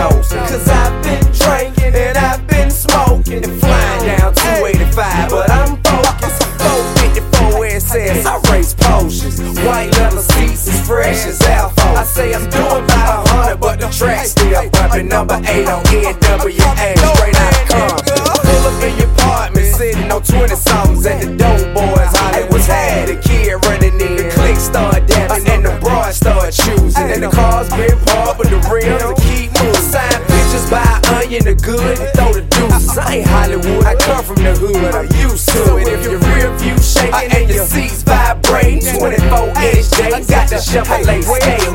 toasting. Cause I've been drinking and I've been smoking and flying down 285, but I'm focused. 454 SS, I race potions. White leather seats as fresh as Alpha. I say I'm doing about 100, but the track still bumping. Number 8 on NWA, straight out of Compton. Pull up in your apartment, sitting on 20-somethings at the dope boys. Hollywood's had a kid running in. The clique start dabbing and the broads start choosing. And the cars been parked with the rims to keep moving. Sign pictures by Onion, the good, and throw the deuces. I ain't Hollywood, I come from the hood, I'm used to it. If your rear view shaking and your seats vibrating, 24 inch J, got the Chevrolet skate.